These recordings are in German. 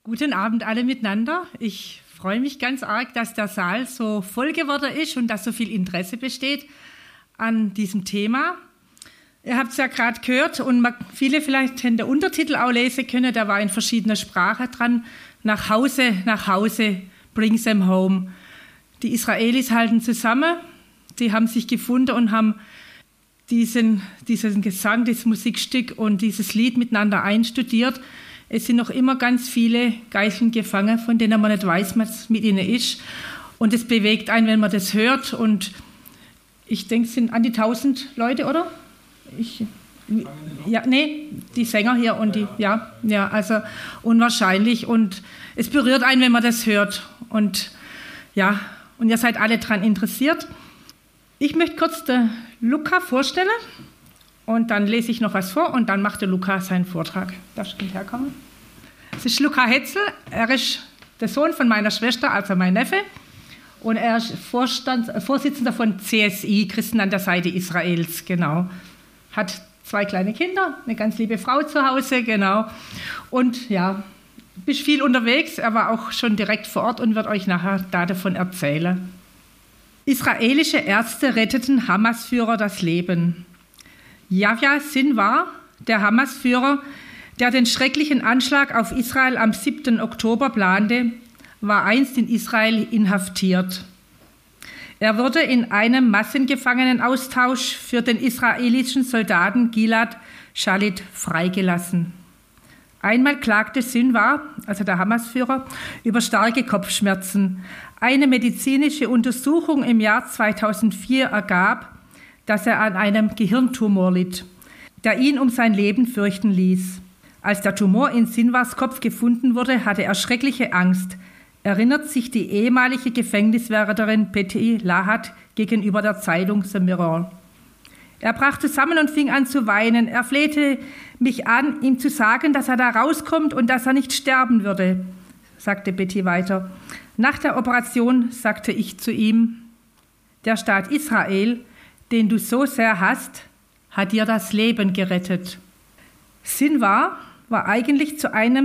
Guten Abend alle miteinander. Ich freue mich ganz arg, dass der Saal so voll geworden ist und dass so viel Interesse besteht an diesem Thema. Ihr habt es ja gerade gehört und viele vielleicht haben den Untertitel auch lesen können, da war in verschiedener Sprache dran. Nach Hause, bring them home. Die Israelis halten zusammen, die haben sich gefunden und haben diesen Gesang, dieses Musikstück und dieses Lied miteinander einstudiert. Es sind noch immer ganz viele Geiseln gefangen, von denen man nicht weiß, was mit ihnen ist. Und es bewegt einen, wenn man das hört. Und ich denke, es sind an die 1000 Leute, oder? Die Sänger hier und die, also unwahrscheinlich. Und es berührt einen, wenn man das hört. Und ihr seid alle daran interessiert. Ich möchte kurz den Luca vorstellen. Und dann lese ich noch was vor und dann macht der Luca seinen Vortrag. Darfst du herkommen? Es ist Luca Hetzel. Er ist der Sohn von meiner Schwester, also mein Neffe. Und er ist Vorsitzender von CSI, Christen an der Seite Israels, genau. Hat 2 kleine Kinder, eine ganz liebe Frau zu Hause, genau. Und bist viel unterwegs. Er war auch schon direkt vor Ort und wird euch nachher davon erzählen. Israelische Ärzte retteten Hamas-Führer das Leben. Yahya Sinwar, der Hamas-Führer, der den schrecklichen Anschlag auf Israel am 7. Oktober plante, war einst in Israel inhaftiert. Er wurde in einem Massengefangenenaustausch für den israelischen Soldaten Gilad Shalit freigelassen. Einmal klagte Sinwar, also der Hamas-Führer, über starke Kopfschmerzen. Eine medizinische Untersuchung im Jahr 2004 ergab, dass er an einem Gehirntumor litt, der ihn um sein Leben fürchten ließ. Als der Tumor in Sinwars Kopf gefunden wurde, hatte er schreckliche Angst, erinnert sich die ehemalige Gefängniswärterin Betty Lahat gegenüber der Zeitung The Mirror. Er brach zusammen und fing an zu weinen. Er flehte mich an, ihm zu sagen, dass er da rauskommt und dass er nicht sterben würde, sagte Betty weiter. Nach der Operation sagte ich zu ihm, der Staat Israel, den du so sehr hasst, hat dir das Leben gerettet. Sinwar war eigentlich zu einer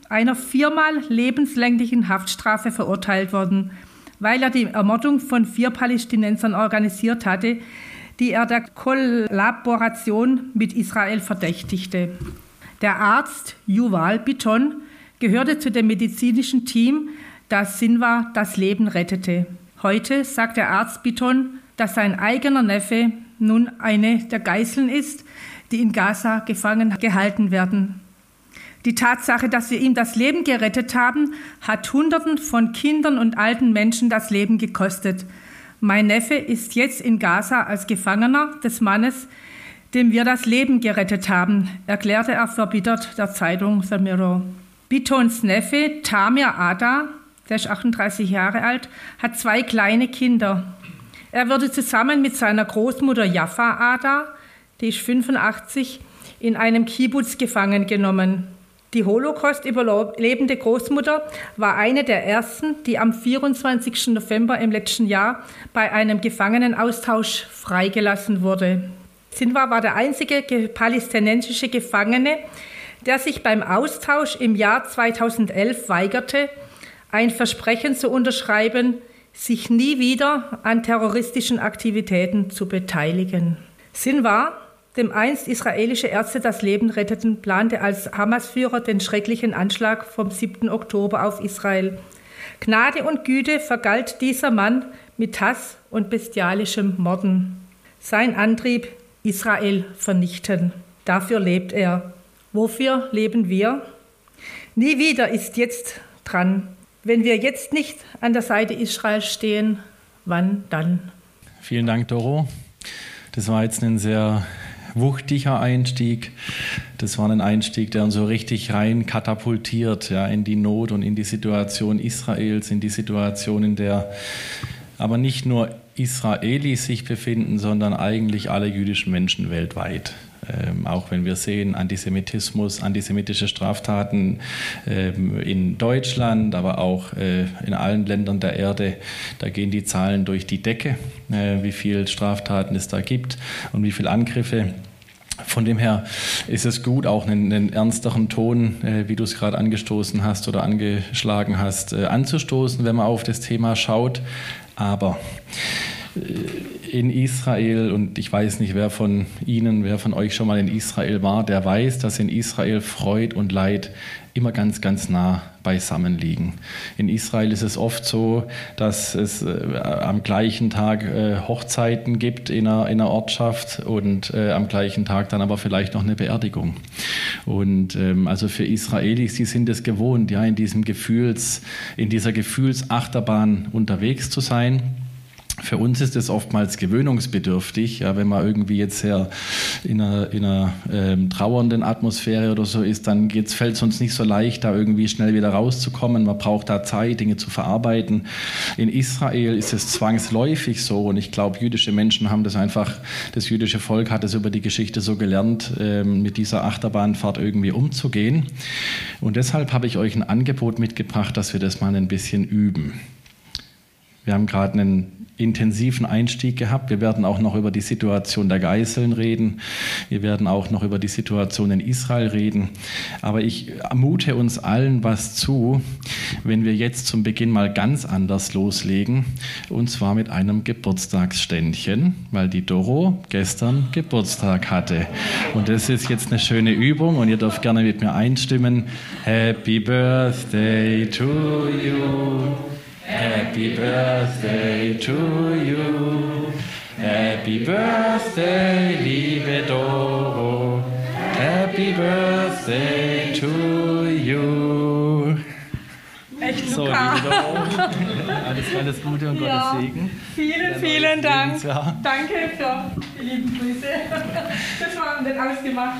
4-mal lebenslänglichen Haftstrafe verurteilt worden, weil er die Ermordung von 4 Palästinensern organisiert hatte, die er der Kollaboration mit Israel verdächtigte. Der Arzt Yuval Biton gehörte zu dem medizinischen Team, das Sinwar das Leben rettete. Heute sagt der Arzt Biton, dass sein eigener Neffe nun eine der Geiseln ist, die in Gaza gefangen gehalten werden. Die Tatsache, dass wir ihm das Leben gerettet haben, hat Hunderten von Kindern und alten Menschen das Leben gekostet. Mein Neffe ist jetzt in Gaza als Gefangener des Mannes, dem wir das Leben gerettet haben, erklärte er verbittert der Zeitung The Mirror. Bitons Neffe, Tamir Ada, der ist 38 Jahre alt, hat 2 kleine Kinder. Er wurde zusammen mit seiner Großmutter Jaffa Ada, die ist 85, in einem Kibbutz gefangen genommen. Die Holocaust-überlebende Großmutter war eine der ersten, die am 24. November im letzten Jahr bei einem Gefangenenaustausch freigelassen wurde. Sinwar war der einzige palästinensische Gefangene, der sich beim Austausch im Jahr 2011 weigerte, ein Versprechen zu unterschreiben, sich nie wieder an terroristischen Aktivitäten zu beteiligen. Sinwar, dem einst israelische Ärzte das Leben retteten, plante als Hamas-Führer den schrecklichen Anschlag vom 7. Oktober auf Israel. Gnade und Güte vergalt dieser Mann mit Hass und bestialischem Morden. Sein Antrieb, Israel vernichten. Dafür lebt er. Wofür leben wir? Nie wieder ist jetzt dran. Wenn wir jetzt nicht an der Seite Israels stehen, wann dann? Vielen Dank, Doro. Das war jetzt ein sehr wuchtiger Einstieg. Das war ein Einstieg, der uns so richtig rein katapultiert, in die Not und in die Situation Israels, in die Situation, in der aber nicht nur Israelis sich befinden, sondern eigentlich alle jüdischen Menschen weltweit. Auch wenn wir sehen, Antisemitismus, antisemitische Straftaten in Deutschland, aber auch in allen Ländern der Erde, da gehen die Zahlen durch die Decke, wie viele Straftaten es da gibt und wie viele Angriffe Von dem her ist es gut, auch einen ernsteren Ton, wie du es gerade angestoßen hast oder angeschlagen hast, anzustoßen, wenn man auf das Thema schaut. Aber in Israel, und ich weiß nicht, wer von euch schon mal in Israel war, der weiß, dass in Israel Freud und Leid immer ganz, ganz nah beisammen liegen. In Israel ist es oft so, dass es am gleichen Tag Hochzeiten gibt in einer Ortschaft und am gleichen Tag dann aber vielleicht noch eine Beerdigung. Und also für Israelis, die sind es gewohnt, ja, in dieser Gefühlsachterbahn unterwegs zu sein. Für uns ist es oftmals gewöhnungsbedürftig, ja, wenn man irgendwie jetzt sehr in einer trauernden Atmosphäre oder so ist, dann fällt es uns nicht so leicht, da irgendwie schnell wieder rauszukommen. Man braucht da Zeit, Dinge zu verarbeiten. In Israel ist es zwangsläufig so, und ich glaube, jüdische Menschen haben das jüdische Volk hat es über die Geschichte so gelernt, mit dieser Achterbahnfahrt irgendwie umzugehen. Und deshalb habe ich euch ein Angebot mitgebracht, dass wir das mal ein bisschen üben. Wir haben gerade einen intensiven Einstieg gehabt. Wir werden auch noch über die Situation der Geiseln reden. Wir werden auch noch über die Situation in Israel reden. Aber ich mute uns allen was zu, wenn wir jetzt zum Beginn mal ganz anders loslegen. Und zwar mit einem Geburtstagsständchen, weil die Doro gestern Geburtstag hatte. Und das ist jetzt eine schöne Übung und ihr dürft gerne mit mir einstimmen. Happy Birthday to you. Happy birthday to you. Happy birthday, liebe Doro. Happy birthday to you. Echt, so, Luca. liebe Doro. Alles Gute und Gottes Segen. Vielen Dank. Danke für die lieben Grüße. Das war nicht ausgemacht.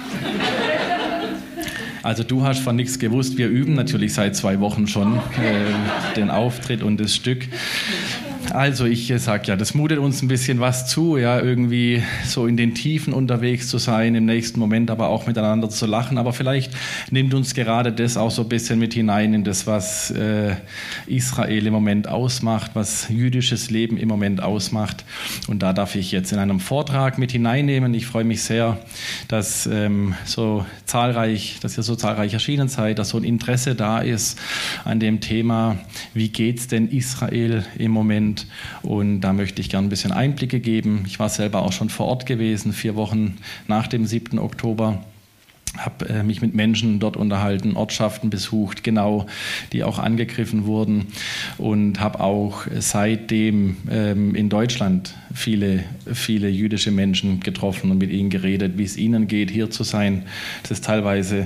Also du hast von nichts gewusst. Wir üben natürlich seit 2 Wochen schon den Auftritt und das Stück. Also ich sage ja, das mutet uns ein bisschen was zu, ja, irgendwie so in den Tiefen unterwegs zu sein, im nächsten Moment aber auch miteinander zu lachen. Aber vielleicht nimmt uns gerade das auch so ein bisschen mit hinein in das, was Israel im Moment ausmacht, was jüdisches Leben im Moment ausmacht. Und da darf ich jetzt in einem Vortrag mit hineinnehmen. Ich freue mich sehr, dass ihr so zahlreich erschienen seid, dass so ein Interesse da ist an dem Thema, wie geht's denn Israel im Moment? Und da möchte ich gerne ein bisschen Einblicke geben. Ich war selber auch schon vor Ort gewesen, 4 Wochen nach dem 7. Oktober. Habe mich mit Menschen dort unterhalten, Ortschaften besucht, genau, die auch angegriffen wurden, und habe auch seitdem in Deutschland viele jüdische Menschen getroffen und mit ihnen geredet, wie es ihnen geht, hier zu sein. Das ist teilweise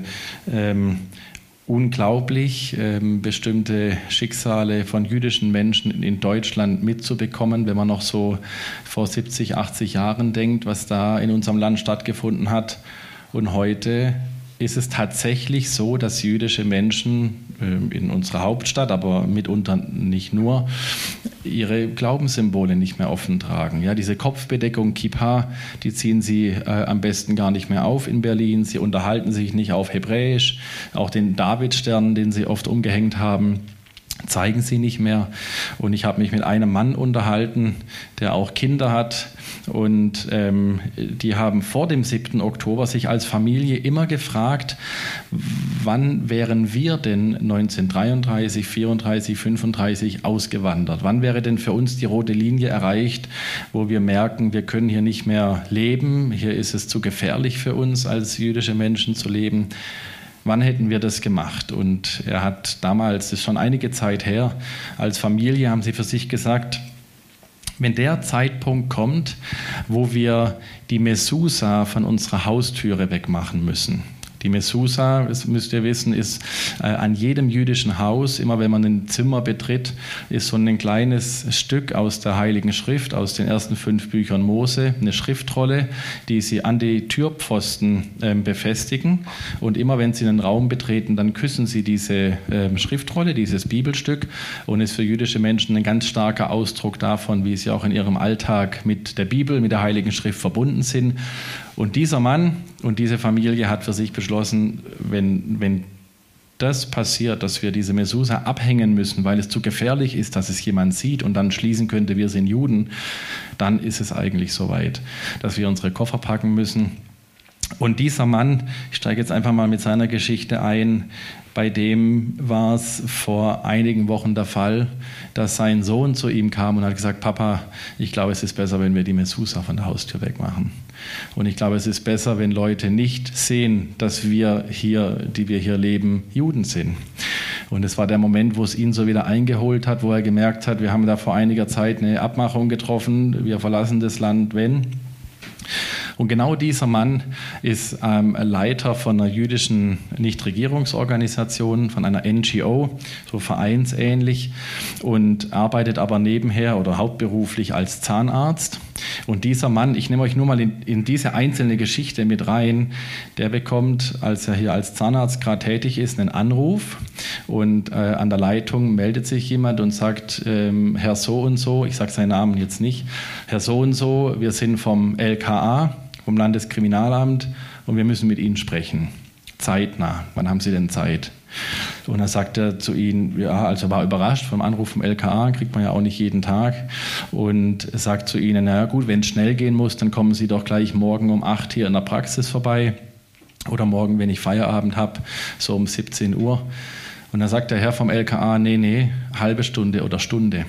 unglaublich, bestimmte Schicksale von jüdischen Menschen in Deutschland mitzubekommen, wenn man noch so vor 70, 80 Jahren denkt, was da in unserem Land stattgefunden hat. Und heute ist es tatsächlich so, dass jüdische Menschen in unserer Hauptstadt, aber mitunter nicht nur, ihre Glaubenssymbole nicht mehr offen tragen. Ja, diese Kopfbedeckung, Kippa, die ziehen sie am besten gar nicht mehr auf in Berlin. Sie unterhalten sich nicht auf Hebräisch. Auch den Davidstern, den sie oft umgehängt haben, zeigen sie nicht mehr. Und ich habe mich mit einem Mann unterhalten, der auch Kinder hat. Und die haben vor dem 7. Oktober sich als Familie immer gefragt, wann wären wir denn 1933, 34, 35 ausgewandert? Wann wäre denn für uns die rote Linie erreicht, wo wir merken, wir können hier nicht mehr leben, hier ist es zu gefährlich für uns als jüdische Menschen zu leben? Wann hätten wir das gemacht? Und er hat damals, das ist schon einige Zeit her, als Familie haben sie für sich gesagt, wenn der Zeitpunkt kommt, wo wir die Mesusa von unserer Haustüre wegmachen müssen. Die Mesusa, das müsst ihr wissen, ist an jedem jüdischen Haus, immer wenn man ein Zimmer betritt, ist so ein kleines Stück aus der Heiligen Schrift, aus den ersten 5 Büchern Mose, eine Schriftrolle, die sie an die Türpfosten befestigen. Und immer wenn sie einen Raum betreten, dann küssen sie diese Schriftrolle, dieses Bibelstück, und ist für jüdische Menschen ein ganz starker Ausdruck davon, wie sie auch in ihrem Alltag mit der Bibel, mit der Heiligen Schrift verbunden sind. Und dieser Mann und diese Familie hat für sich beschlossen, wenn das passiert, dass wir diese Mesusa abhängen müssen, weil es zu gefährlich ist, dass es jemand sieht und dann schließen könnte, wir sind Juden, dann ist es eigentlich soweit, dass wir unsere Koffer packen müssen Und dieser Mann, ich steige jetzt einfach mal mit seiner Geschichte ein, bei dem war es vor einigen Wochen der Fall, dass sein Sohn zu ihm kam und hat gesagt, Papa, ich glaube, es ist besser, wenn wir die Mezuzah von der Haustür wegmachen. Und ich glaube, es ist besser, wenn Leute nicht sehen, dass wir hier, die wir hier leben, Juden sind. Und es war der Moment, wo es ihn so wieder eingeholt hat, wo er gemerkt hat, wir haben da vor einiger Zeit eine Abmachung getroffen, wir verlassen das Land, wenn. Und genau dieser Mann ist Leiter von einer jüdischen Nichtregierungsorganisation, von einer NGO, so vereinsähnlich, und arbeitet aber nebenher oder hauptberuflich als Zahnarzt. Und dieser Mann, ich nehme euch nur mal in diese einzelne Geschichte mit rein, der bekommt, als er hier als Zahnarzt gerade tätig ist, einen Anruf und an der Leitung meldet sich jemand und sagt, Herr so und so, ich sage seinen Namen jetzt nicht, Herr so und so, wir sind vom LKA, vom Landeskriminalamt und wir müssen mit Ihnen sprechen. Zeitnah. Wann haben Sie denn Zeit? Und dann sagt er zu ihnen, ja, also war überrascht vom Anruf vom LKA, kriegt man ja auch nicht jeden Tag, und sagt zu ihnen, na gut, wenn es schnell gehen muss, dann kommen Sie doch gleich morgen um 8 hier in der Praxis vorbei oder morgen, wenn ich Feierabend habe, so um 17 Uhr. Und dann sagt der Herr vom LKA, nee, halbe Stunde oder Stunde.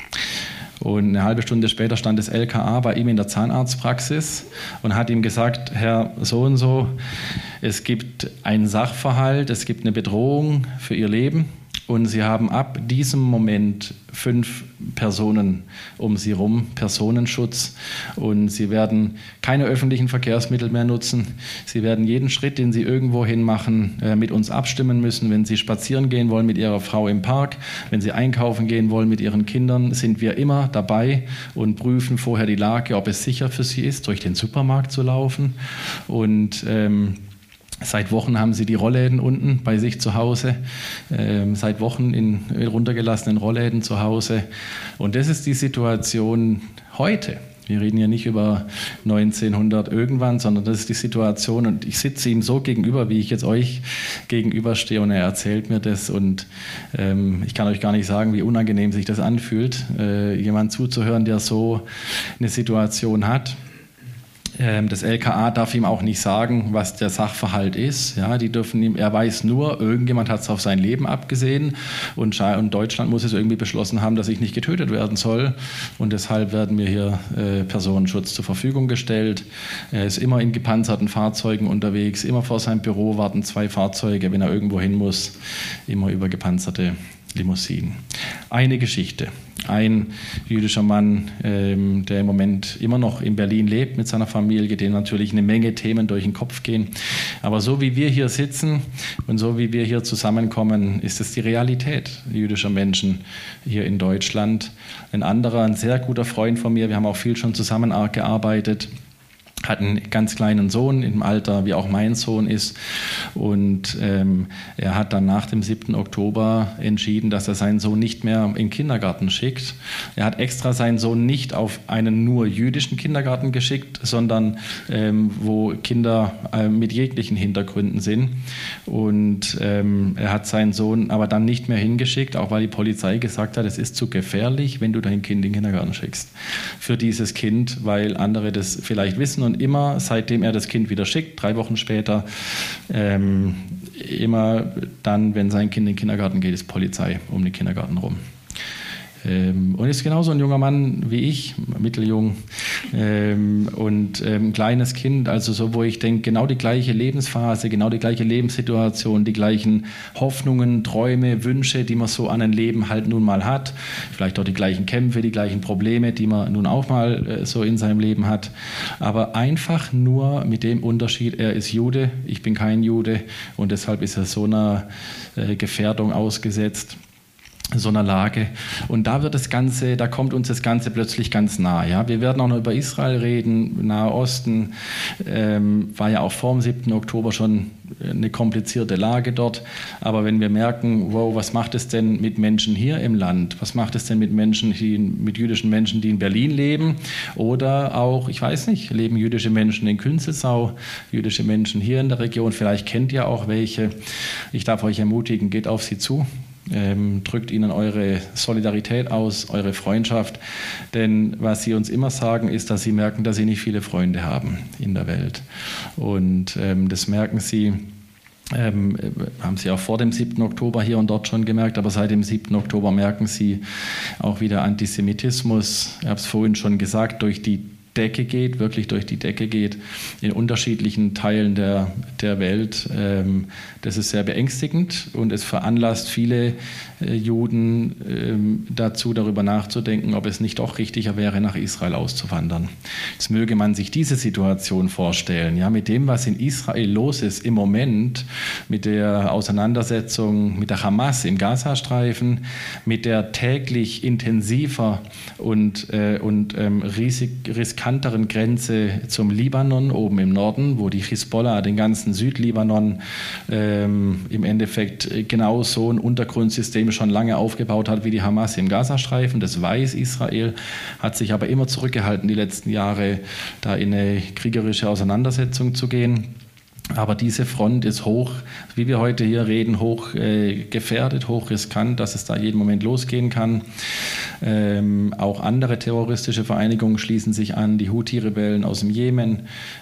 Und eine halbe Stunde später stand das LKA bei ihm in der Zahnarztpraxis und hat ihm gesagt, Herr so und so, es gibt einen Sachverhalt, es gibt eine Bedrohung für Ihr Leben und Sie haben ab diesem Moment 5 Personen um Sie rum, Personenschutz, und Sie werden keine öffentlichen Verkehrsmittel mehr nutzen. Sie werden jeden Schritt, den Sie irgendwo hin machen, mit uns abstimmen müssen. Wenn Sie spazieren gehen wollen mit Ihrer Frau im Park, wenn Sie einkaufen gehen wollen mit Ihren Kindern, sind wir immer dabei und prüfen vorher die Lage, ob es sicher für Sie ist, durch den Supermarkt zu laufen. Und seit Wochen haben sie die Rollläden unten bei sich zu Hause, seit Wochen in runtergelassenen Rollläden zu Hause. Und das ist die Situation heute. Wir reden ja nicht über 1900 irgendwann, sondern das ist die Situation. Und ich sitze ihm so gegenüber, wie ich jetzt euch gegenüberstehe, und er erzählt mir das. Und ich kann euch gar nicht sagen, wie unangenehm sich das anfühlt, jemand zuzuhören, der so eine Situation hat. Das LKA darf ihm auch nicht sagen, was der Sachverhalt ist. Ja, die dürfen ihm, er weiß nur, irgendjemand hat es auf sein Leben abgesehen und Deutschland muss es irgendwie beschlossen haben, dass ich nicht getötet werden soll. Und deshalb werden mir hier Personenschutz zur Verfügung gestellt. Er ist immer in gepanzerten Fahrzeugen unterwegs, immer vor seinem Büro warten 2 Fahrzeuge, wenn er irgendwo hin muss, immer über gepanzerte Limousinen. Eine Geschichte. Ein jüdischer Mann, der im Moment immer noch in Berlin lebt mit seiner Familie, dem natürlich eine Menge Themen durch den Kopf gehen. Aber so wie wir hier sitzen und so wie wir hier zusammenkommen, ist es die Realität jüdischer Menschen hier in Deutschland. Ein anderer, ein sehr guter Freund von mir, wir haben auch viel schon zusammengearbeitet, hat einen ganz kleinen Sohn im Alter, wie auch mein Sohn ist. Und er hat dann nach dem 7. Oktober entschieden, dass er seinen Sohn nicht mehr in den Kindergarten schickt. Er hat extra seinen Sohn nicht auf einen nur jüdischen Kindergarten geschickt, sondern wo Kinder mit jeglichen Hintergründen sind. Und er hat seinen Sohn aber dann nicht mehr hingeschickt, auch weil die Polizei gesagt hat, es ist zu gefährlich, wenn du dein Kind in den Kindergarten schickst. Für dieses Kind, weil andere das vielleicht wissen. Und immer, seitdem er das Kind wieder schickt, 3 Wochen später, immer dann, wenn sein Kind in den Kindergarten geht, ist Polizei um den Kindergarten rum. Und ist genauso ein junger Mann wie ich, mitteljung, und ein kleines Kind, also so, wo ich denke, genau die gleiche Lebensphase, genau die gleiche Lebenssituation, die gleichen Hoffnungen, Träume, Wünsche, die man so an ein Leben halt nun mal hat, vielleicht auch die gleichen Kämpfe, die gleichen Probleme, die man nun auch mal so in seinem Leben hat, aber einfach nur mit dem Unterschied, er ist Jude, ich bin kein Jude, und deshalb ist er so einer Gefährdung ausgesetzt, so einer Lage. Und da kommt uns das Ganze plötzlich ganz nah. Ja? Wir werden auch noch über Israel reden, Nahe Osten, war ja auch vor dem 7. Oktober schon eine komplizierte Lage dort. Aber wenn wir merken, wow, was macht es denn mit Menschen hier im Land? Was macht es denn mit Menschen, mit jüdischen Menschen, die in Berlin leben? Oder auch, ich weiß nicht, leben jüdische Menschen in Künzelsau, jüdische Menschen hier in der Region? Vielleicht kennt ihr auch welche. Ich darf euch ermutigen, geht auf sie zu. drückt ihnen eure Solidarität aus, eure Freundschaft. Denn was sie uns immer sagen, ist, dass sie merken, dass sie nicht viele Freunde haben in der Welt. Und das merken sie, haben sie auch vor dem 7. Oktober hier und dort schon gemerkt, aber seit dem 7. Oktober merken sie auch wieder Antisemitismus. Ich habe es vorhin schon gesagt, durch die Decke geht, wirklich durch die Decke geht, in unterschiedlichen Teilen der Welt. Das ist sehr beängstigend und es veranlasst viele Juden dazu, darüber nachzudenken, ob es nicht doch richtiger wäre, nach Israel auszuwandern. Jetzt möge man sich diese Situation vorstellen, ja, mit dem, was in Israel los ist im Moment, mit der Auseinandersetzung mit der Hamas im Gazastreifen, mit der täglich intensiver und riskanteren Grenze zum Libanon, oben im Norden, wo die Hisbollah den ganzen Südlibanon im Endeffekt genau so ein Untergrundsystem schon lange aufgebaut hat wie die Hamas im Gazastreifen. Das weiß Israel, hat sich aber immer zurückgehalten, die letzten Jahre da in eine kriegerische Auseinandersetzung zu gehen. Aber diese Front ist hoch, wie wir heute hier reden, hoch gefährdet, hoch riskant, dass es da jeden Moment losgehen kann. Auch andere terroristische Vereinigungen schließen sich an, die Houthi-Rebellen aus dem Jemen.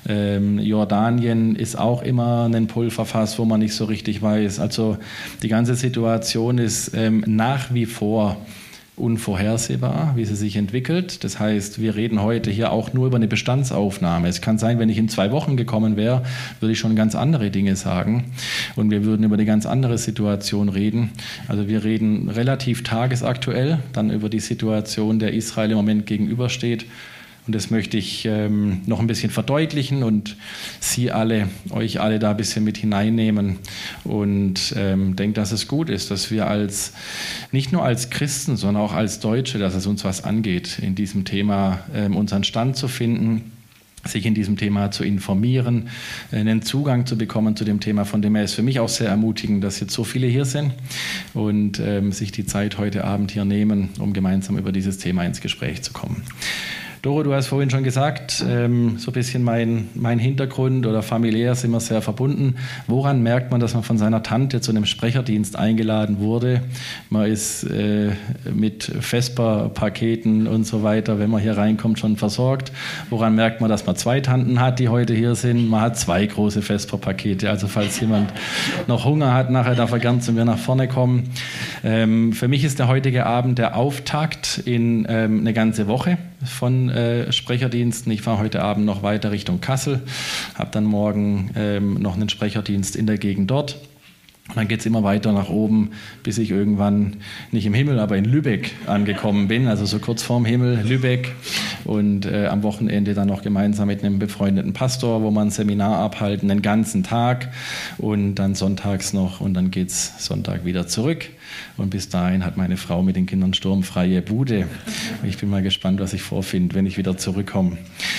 Jordanien ist auch immer ein Pulverfass, wo man nicht so richtig weiß. Also die ganze Situation ist nach wie vor unvorhersehbar, wie sie sich entwickelt. Das heißt, wir reden heute hier auch nur über eine Bestandsaufnahme. Es kann sein, wenn ich in 2 Wochen gekommen wäre, würde ich schon ganz andere Dinge sagen und wir würden über eine ganz andere Situation reden. Also wir reden relativ tagesaktuell dann über die Situation, der Israel im Moment gegenübersteht. Und das möchte ich noch ein bisschen verdeutlichen und euch alle da ein bisschen mit hineinnehmen und denke, dass es gut ist, dass wir nicht nur als Christen, sondern auch als Deutsche, dass es uns was angeht, in diesem Thema unseren Stand zu finden, sich in diesem Thema zu informieren, einen Zugang zu bekommen zu dem Thema, von dem her ist für mich auch sehr ermutigend, dass jetzt so viele hier sind und sich die Zeit heute Abend hier nehmen, um gemeinsam über dieses Thema ins Gespräch zu kommen. Doro, du hast vorhin schon gesagt, so ein bisschen mein Hintergrund oder familiär sind wir sehr verbunden. Woran merkt man, dass man von seiner Tante zu einem Sprecherdienst eingeladen wurde? Man ist mit Vesper-Paketen und so weiter, wenn man hier reinkommt, schon versorgt. Woran merkt man, dass man 2 Tanten hat, die heute hier sind? Man hat 2 große Vesper-Pakete. Also falls jemand noch Hunger hat, nachher darf er gern zu mir nach vorne kommen. Für mich ist der heutige Abend der Auftakt in eine ganze Woche von Sprecherdiensten. Ich fahre heute Abend noch weiter Richtung Kassel, habe dann morgen noch einen Sprecherdienst in der Gegend dort. Und dann geht es immer weiter nach oben, bis ich irgendwann nicht im Himmel, aber in Lübeck angekommen bin, also so kurz vorm Himmel, Lübeck. Und am Wochenende dann noch gemeinsam mit einem befreundeten Pastor, wo wir ein Seminar abhalten, den ganzen Tag. Und dann sonntags noch und dann geht es Sonntag wieder zurück. Und bis dahin hat meine Frau mit den Kindern sturmfreie Bude. Ich bin mal gespannt, was ich vorfinde, wenn ich wieder zurückkomme.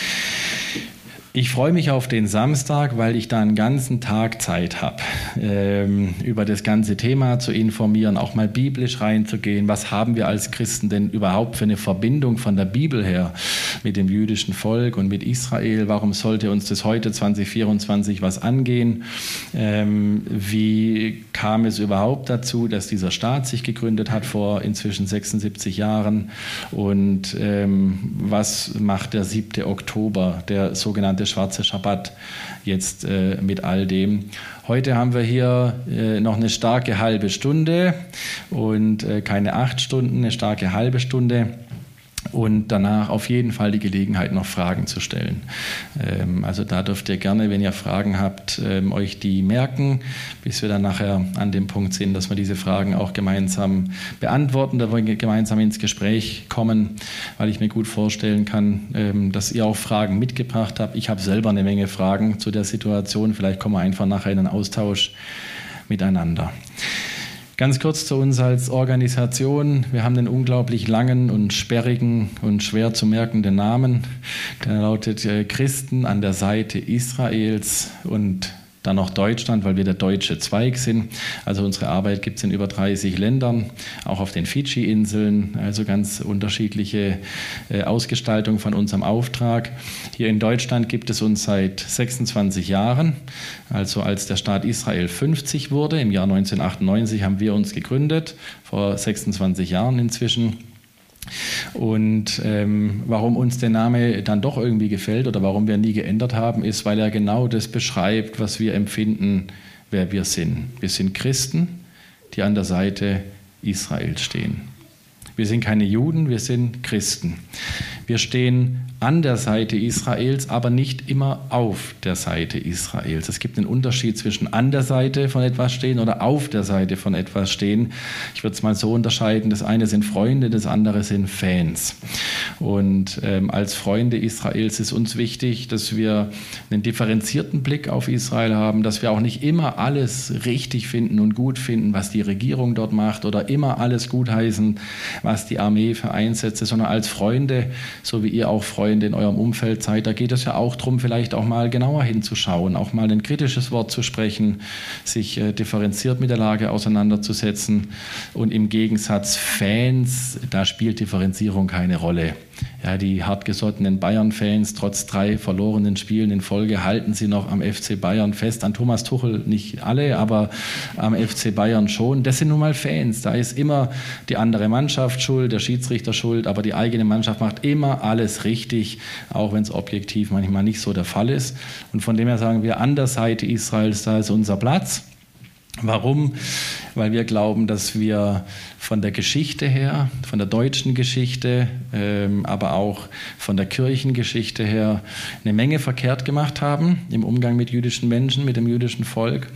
Ich freue mich auf den Samstag, weil ich da einen ganzen Tag Zeit habe, über das ganze Thema zu informieren, auch mal biblisch reinzugehen. Was haben wir als Christen denn überhaupt für eine Verbindung von der Bibel her mit dem jüdischen Volk und mit Israel? Warum sollte uns das heute 2024 was angehen? Wie kam es überhaupt dazu, dass dieser Staat sich gegründet hat vor inzwischen 76 Jahren? Und was macht der 7. Oktober, der sogenannte Schwarze Schabbat, jetzt mit all dem? Heute haben wir hier noch eine starke halbe Stunde und keine 8 Stunden, eine starke halbe Stunde. Und danach auf jeden Fall die Gelegenheit, noch Fragen zu stellen. Also da dürft ihr gerne, wenn ihr Fragen habt, euch die merken, bis wir dann nachher an dem Punkt sind, dass wir diese Fragen auch gemeinsam beantworten, dass wir gemeinsam ins Gespräch kommen, weil ich mir gut vorstellen kann, dass ihr auch Fragen mitgebracht habt. Ich habe selber eine Menge Fragen zu der Situation. Vielleicht kommen wir einfach nachher in einen Austausch miteinander. Ganz kurz zu uns als Organisation. Wir haben einen unglaublich langen und sperrigen und schwer zu merkenden Namen. Der lautet Christen an der Seite Israels und dann noch Deutschland, weil wir der deutsche Zweig sind. Also unsere Arbeit gibt es in über 30 Ländern, auch auf den Fidschi-Inseln, also ganz unterschiedliche Ausgestaltung von unserem Auftrag. Hier in Deutschland gibt es uns seit 26 Jahren, also als der Staat Israel 50 wurde, im Jahr 1998 haben wir uns gegründet, vor 26 Jahren inzwischen. Und warum uns der Name dann doch irgendwie gefällt oder warum wir nie geändert haben, ist, weil er genau das beschreibt, was wir empfinden, wer wir sind. Wir sind Christen, die an der Seite Israels stehen. Wir sind keine Juden, wir sind Christen. Wir stehen an der Seite Israels, aber nicht immer auf der Seite Israels. Es gibt einen Unterschied zwischen an der Seite von etwas stehen oder auf der Seite von etwas stehen. Ich würde es mal so unterscheiden, das eine sind Freunde, das andere sind Fans. Und als Freunde Israels ist uns wichtig, dass wir einen differenzierten Blick auf Israel haben, dass wir auch nicht immer alles richtig finden und gut finden, was die Regierung dort macht oder immer alles gutheißen, was die Armee für Einsätze, sondern als Freunde, so wie ihr auch Freunde in eurem Umfeld seid, da geht es ja auch darum, vielleicht auch mal genauer hinzuschauen, auch mal ein kritisches Wort zu sprechen, sich differenziert mit der Lage auseinanderzusetzen und im Gegensatz Fans, da spielt Differenzierung keine Rolle. Ja, die hartgesottenen Bayern-Fans, trotz 3 verlorenen Spielen in Folge, halten sie noch am FC Bayern fest. An Thomas Tuchel nicht alle, aber am FC Bayern schon. Das sind nun mal Fans. Da ist immer die andere Mannschaft schuld, der Schiedsrichter schuld, aber die eigene Mannschaft macht immer alles richtig, auch wenn es objektiv manchmal nicht so der Fall ist. Und von dem her sagen wir, an der Seite Israels, da ist unser Platz. Warum? Weil wir glauben, dass wir von der Geschichte her, von der deutschen Geschichte, aber auch von der Kirchengeschichte her eine Menge verkehrt gemacht haben im Umgang mit jüdischen Menschen, mit dem jüdischen Volk.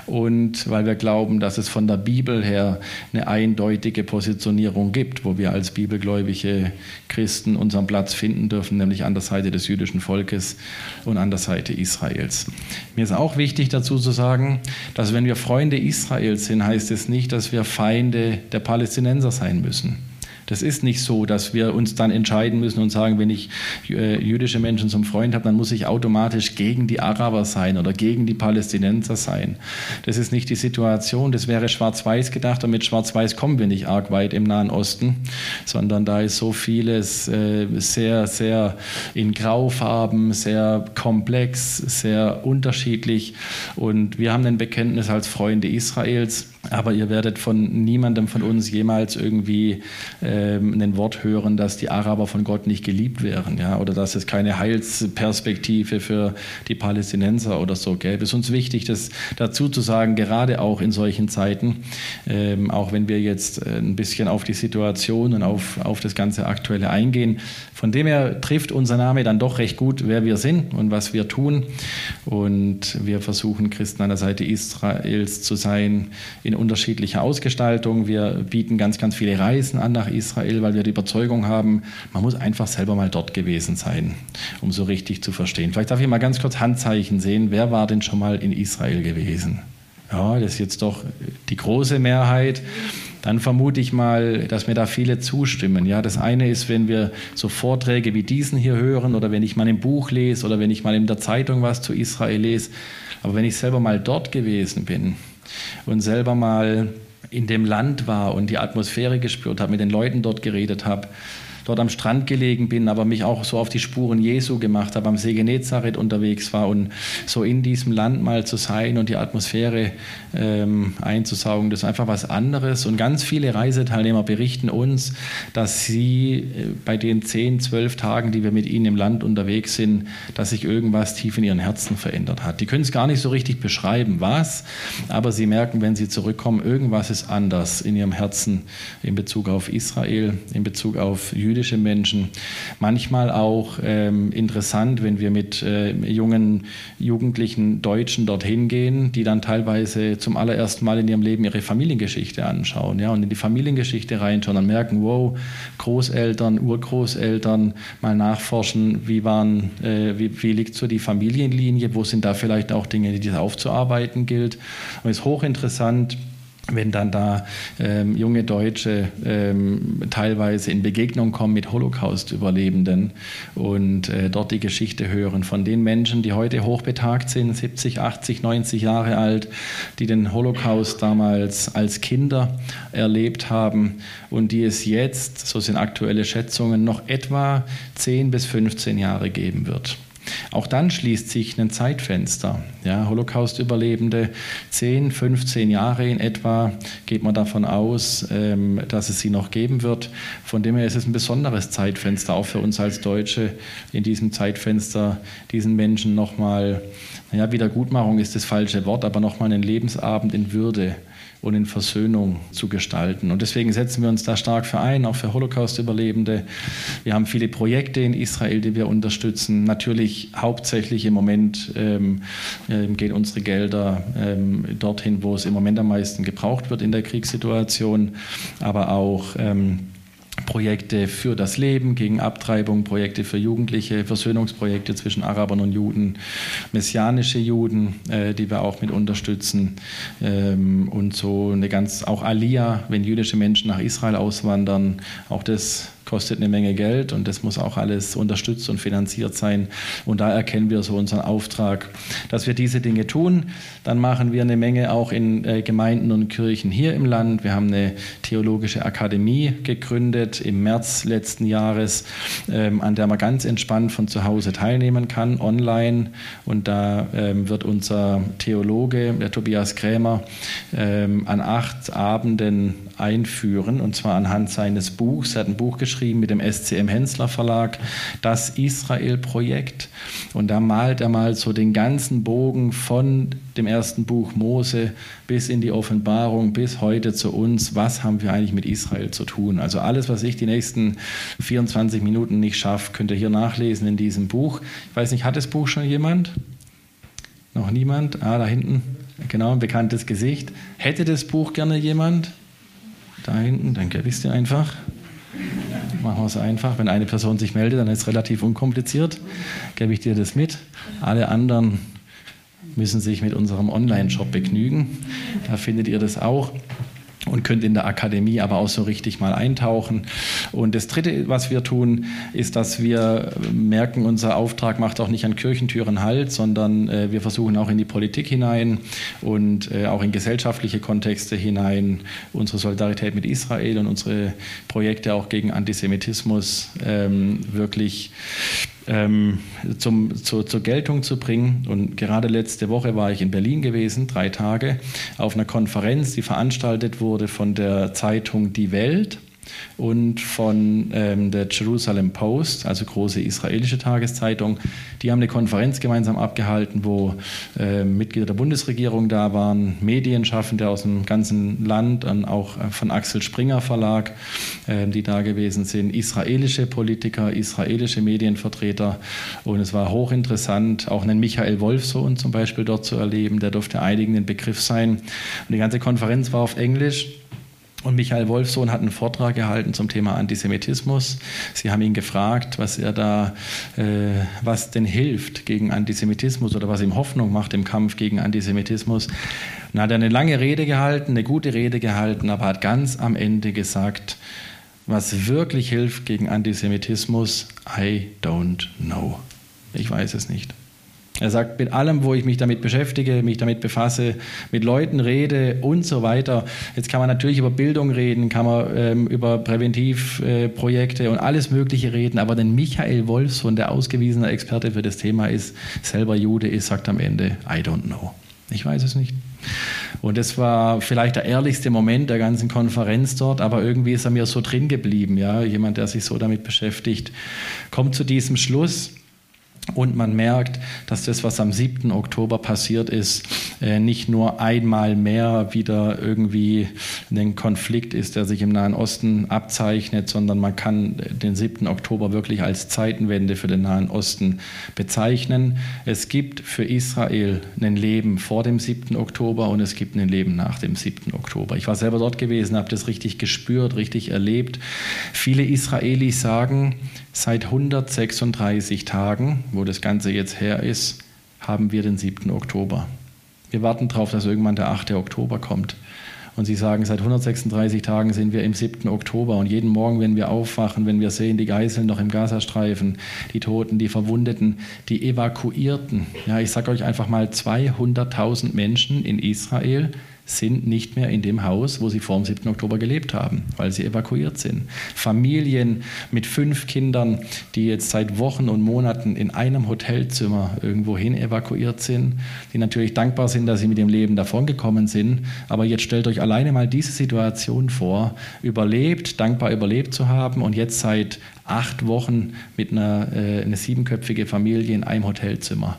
Und weil wir glauben, dass es von der Bibel her eine eindeutige Positionierung gibt, wo wir als bibelgläubige Christen unseren Platz finden dürfen, nämlich an der Seite des jüdischen Volkes und an der Seite Israels. Mir ist auch wichtig dazu zu sagen, dass wenn wir Freunde Israels sind, heißt es nicht, dass wir Feinde der Palästinenser sein müssen. Das ist nicht so, dass wir uns dann entscheiden müssen und sagen, wenn ich jüdische Menschen zum Freund habe, dann muss ich automatisch gegen die Araber sein oder gegen die Palästinenser sein. Das ist nicht die Situation, das wäre schwarz-weiß gedacht und mit schwarz-weiß kommen wir nicht arg weit im Nahen Osten, sondern da ist so vieles sehr, sehr in Graufarben, sehr komplex, sehr unterschiedlich und wir haben ein Bekenntnis als Freunde Israels. Aber ihr werdet von niemandem von uns jemals irgendwie ein Wort hören, dass die Araber von Gott nicht geliebt wären, ja, oder dass es keine Heilsperspektive für die Palästinenser oder so gäbe. Es ist uns wichtig, das dazu zu sagen, gerade auch in solchen Zeiten, auch wenn wir jetzt ein bisschen auf die Situation und auf das ganze Aktuelle eingehen. Von dem her trifft unser Name dann doch recht gut, wer wir sind und was wir tun. Und wir versuchen, Christen an der Seite Israels zu sein, in unterschiedlicher Ausgestaltung. Wir bieten ganz, ganz viele Reisen an nach Israel, weil wir die Überzeugung haben, man muss einfach selber mal dort gewesen sein, um so richtig zu verstehen. Vielleicht darf ich mal ganz kurz Handzeichen sehen. Wer war denn schon mal in Israel gewesen? Ja, das ist jetzt doch die große Mehrheit. Dann vermute ich mal, dass mir da viele zustimmen. Ja, das eine ist, wenn wir so Vorträge wie diesen hier hören oder wenn ich mal ein Buch lese oder wenn ich mal in der Zeitung was zu Israel lese. Aber wenn ich selber mal dort gewesen bin und selber mal in dem Land war und die Atmosphäre gespürt habe, mit den Leuten dort geredet habe, dort am Strand gelegen bin, aber mich auch so auf die Spuren Jesu gemacht habe, am See Genezareth unterwegs war und so in diesem Land mal zu sein und die Atmosphäre einzusaugen, das ist einfach was anderes. Und ganz viele Reiseteilnehmer berichten uns, dass sie bei den 10, 12 Tagen, die wir mit ihnen im Land unterwegs sind, dass sich irgendwas tief in ihren Herzen verändert hat. Die können es gar nicht so richtig beschreiben, was, aber sie merken, wenn sie zurückkommen, irgendwas ist anders in ihrem Herzen in Bezug auf Israel, in Bezug auf jüdische Menschen. Manchmal auch interessant, wenn wir mit jungen, jugendlichen Deutschen dorthin gehen, die dann teilweise zum allerersten Mal in ihrem Leben ihre Familiengeschichte anschauen, ja, und in die Familiengeschichte reinschauen und merken, wow, Großeltern, Urgroßeltern, mal nachforschen, wie liegt so die Familienlinie, wo sind da vielleicht auch Dinge, die es aufzuarbeiten gilt. Und es ist hochinteressant, wenn dann da junge Deutsche teilweise in Begegnung kommen mit Holocaust-Überlebenden und dort die Geschichte hören von den Menschen, die heute hochbetagt sind, 70, 80, 90 Jahre alt, die den Holocaust damals als Kinder erlebt haben und die es jetzt, so sind aktuelle Schätzungen, noch etwa 10 bis 15 Jahre geben wird. Auch dann schließt sich ein Zeitfenster. Ja, Holocaust-Überlebende, 10, 15 Jahre in etwa, geht man davon aus, dass es sie noch geben wird. Von dem her ist es ein besonderes Zeitfenster, auch für uns als Deutsche, in diesem Zeitfenster diesen Menschen nochmal, Wiedergutmachung ist das falsche Wort, aber nochmal einen Lebensabend in Würde und in Versöhnung zu gestalten. Und deswegen setzen wir uns da stark für ein, auch für Holocaust-Überlebende. Wir haben viele Projekte in Israel, die wir unterstützen. Natürlich hauptsächlich im Moment gehen unsere Gelder dorthin, wo es im Moment am meisten gebraucht wird in der Kriegssituation, aber auch Projekte für das Leben, gegen Abtreibung, Projekte für Jugendliche, Versöhnungsprojekte zwischen Arabern und Juden, messianische Juden, die wir auch mit unterstützen und so auch Aliyah, wenn jüdische Menschen nach Israel auswandern, auch das kostet eine Menge Geld und das muss auch alles unterstützt und finanziert sein. Und da erkennen wir so unseren Auftrag, dass wir diese Dinge tun. Dann machen wir eine Menge auch in Gemeinden und Kirchen hier im Land. Wir haben eine theologische Akademie gegründet im März letzten Jahres, an der man ganz entspannt von zu Hause teilnehmen kann, online. Und da wird unser Theologe, der Tobias Krämer, an 8 Abenden einführen, und zwar anhand seines Buchs. Er hat ein Buch geschrieben mit dem SCM Hensler Verlag, das Israel-Projekt. Und da malt er mal so den ganzen Bogen von dem ersten Buch Mose bis in die Offenbarung, bis heute zu uns. Was haben wir eigentlich mit Israel zu tun? Also alles, was ich die nächsten 24 Minuten nicht schaffe, könnt ihr hier nachlesen in diesem Buch. Ich weiß nicht, hat das Buch schon jemand? Noch niemand? Da hinten. Genau, ein bekanntes Gesicht. Hätte das Buch gerne jemand? Da hinten, dann gebe ich es dir einfach. Machen wir es einfach. Wenn eine Person sich meldet, dann ist es relativ unkompliziert. Gebe ich dir das mit. Alle anderen müssen sich mit unserem Online-Shop begnügen. Da findet ihr das auch. Und könnt in der Akademie aber auch so richtig mal eintauchen. Und das Dritte, was wir tun, ist, dass wir merken, unser Auftrag macht auch nicht an Kirchentüren Halt, sondern wir versuchen auch in die Politik hinein und auch in gesellschaftliche Kontexte hinein unsere Solidarität mit Israel und unsere Projekte auch gegen Antisemitismus wirklich zur Geltung zu bringen. Und gerade letzte Woche war ich in Berlin gewesen, 3 Tage, auf einer Konferenz, die veranstaltet wurde von der Zeitung Die Welt und von der Jerusalem Post, also große israelische Tageszeitung. Die haben eine Konferenz gemeinsam abgehalten, wo Mitglieder der Bundesregierung da waren, Medienschaffende aus dem ganzen Land, dann auch von Axel Springer Verlag, die da gewesen sind, israelische Politiker, israelische Medienvertreter. Und es war hochinteressant, auch einen Michael Wolfsohn zum Beispiel dort zu erleben, der dürfte einigen ein Begriff sein. Und die ganze Konferenz war auf Englisch. Und Michael Wolfsohn hat einen Vortrag gehalten zum Thema Antisemitismus. Sie haben ihn gefragt, was denn hilft gegen Antisemitismus oder was ihm Hoffnung macht im Kampf gegen Antisemitismus. Und dann hat er eine lange Rede gehalten, eine gute Rede gehalten, aber hat ganz am Ende gesagt, was wirklich hilft gegen Antisemitismus, I don't know. Ich weiß es nicht. Er sagt, mit allem, wo ich mich damit beschäftige, mich damit befasse, mit Leuten rede und so weiter. Jetzt kann man natürlich über Bildung reden, kann man über Präventivprojekte und alles Mögliche reden, aber den Michael Wolfsohn, der ausgewiesener Experte für das Thema ist, selber Jude ist, sagt am Ende, I don't know. Ich weiß es nicht. Und das war vielleicht der ehrlichste Moment der ganzen Konferenz dort, aber irgendwie ist er mir so drin geblieben. Ja? Jemand, der sich so damit beschäftigt, kommt zu diesem Schluss. Und man merkt, dass das, was am 7. Oktober passiert ist, nicht nur einmal mehr wieder irgendwie ein Konflikt ist, der sich im Nahen Osten abzeichnet, sondern man kann den 7. Oktober wirklich als Zeitenwende für den Nahen Osten bezeichnen. Es gibt für Israel ein Leben vor dem 7. Oktober und es gibt ein Leben nach dem 7. Oktober. Ich war selber dort gewesen, habe das richtig gespürt, richtig erlebt. Viele Israelis sagen, seit 136 Tagen, wo das Ganze jetzt her ist, haben wir den 7. Oktober. Wir warten darauf, dass irgendwann der 8. Oktober kommt. Und sie sagen, seit 136 Tagen sind wir im 7. Oktober und jeden Morgen, wenn wir aufwachen, wenn wir sehen, die Geiseln noch im Gazastreifen, die Toten, die Verwundeten, die Evakuierten. Ja, ich sage euch einfach mal, 200.000 Menschen in Israel sind nicht mehr in dem Haus, wo sie vor dem 7. Oktober gelebt haben, weil sie evakuiert sind. Familien mit 5 Kindern, die jetzt seit Wochen und Monaten in einem Hotelzimmer irgendwohin evakuiert sind, die natürlich dankbar sind, dass sie mit dem Leben davongekommen sind. Aber jetzt stellt euch alleine mal diese Situation vor, dankbar überlebt zu haben und jetzt seit 8 Wochen mit eine 7-köpfige Familie in einem Hotelzimmer.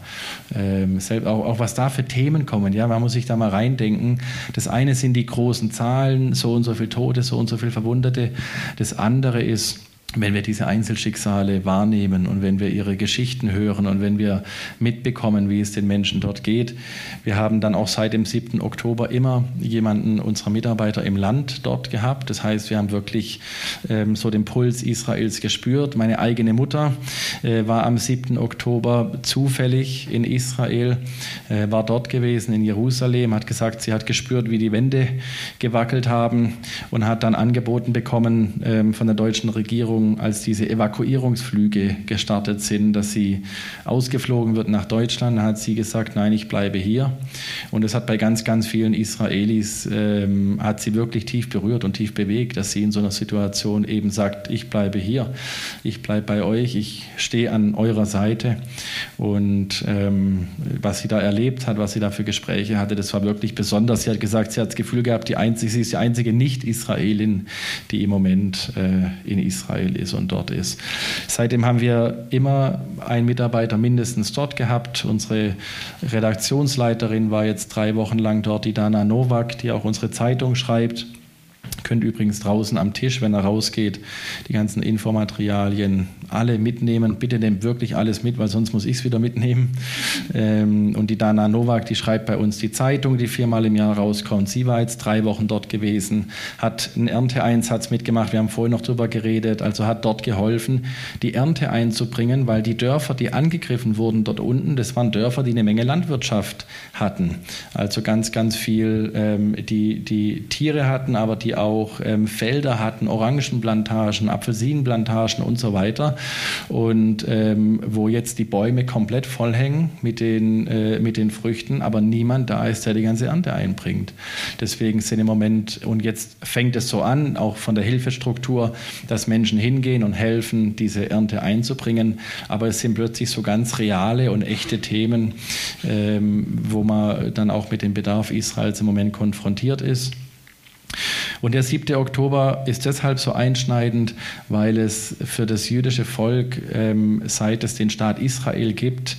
Auch was da für Themen kommen, ja, man muss sich da mal reindenken. Das eine sind die großen Zahlen, so und so viele Tote, so und so viele Verwundete. Das andere ist, wenn wir diese Einzelschicksale wahrnehmen und wenn wir ihre Geschichten hören und wenn wir mitbekommen, wie es den Menschen dort geht. Wir haben dann auch seit dem 7. Oktober immer jemanden unserer Mitarbeiter im Land dort gehabt. Das heißt, wir haben wirklich so den Puls Israels gespürt. Meine eigene Mutter war am 7. Oktober zufällig in Israel, war dort gewesen in Jerusalem, hat gesagt, sie hat gespürt, wie die Wände gewackelt haben und hat dann angeboten bekommen von der deutschen Regierung, als diese Evakuierungsflüge gestartet sind, dass sie ausgeflogen wird nach Deutschland, hat sie gesagt, nein, ich bleibe hier. Und das hat bei ganz, ganz vielen Israelis, hat sie wirklich tief berührt und tief bewegt, dass sie in so einer Situation eben sagt, ich bleibe hier, ich bleibe bei euch, ich stehe an eurer Seite. Und was sie da erlebt hat, was sie da für Gespräche hatte, das war wirklich besonders. Sie hat gesagt, sie hat das Gefühl gehabt, sie ist die einzige Nicht-Israelin, die im Moment in Israel ist und dort ist. Seitdem haben wir immer einen Mitarbeiter mindestens dort gehabt. Unsere Redaktionsleiterin war jetzt 3 Wochen lang dort, die Dana Nowak, die auch unsere Zeitung schreibt. Könnt übrigens draußen am Tisch, wenn er rausgeht, die ganzen Infomaterialien alle mitnehmen. Bitte nehmt wirklich alles mit, weil sonst muss ich es wieder mitnehmen. Und die Dana Nowak, die schreibt bei uns die Zeitung, die 4-mal im Jahr rauskommt. Sie war jetzt 3 Wochen dort gewesen, hat einen Ernteeinsatz mitgemacht. Wir haben vorhin noch drüber geredet, also hat dort geholfen, die Ernte einzubringen, weil die Dörfer, die angegriffen wurden dort unten, das waren Dörfer, die eine Menge Landwirtschaft hatten. Also ganz, ganz viel, die Tiere hatten, aber die auch Felder hatten, Orangenplantagen, Apfelsinenplantagen und so weiter. Und wo jetzt die Bäume komplett voll hängen mit den Früchten, aber niemand da ist, der die ganze Ernte einbringt. Deswegen sind im Moment, und jetzt fängt es so an, auch von der Hilfestruktur, dass Menschen hingehen und helfen, diese Ernte einzubringen. Aber es sind plötzlich so ganz reale und echte Themen, wo man dann auch mit dem Bedarf Israels im Moment konfrontiert ist. Und der 7. Oktober ist deshalb so einschneidend, weil es für das jüdische Volk, seit es den Staat Israel gibt,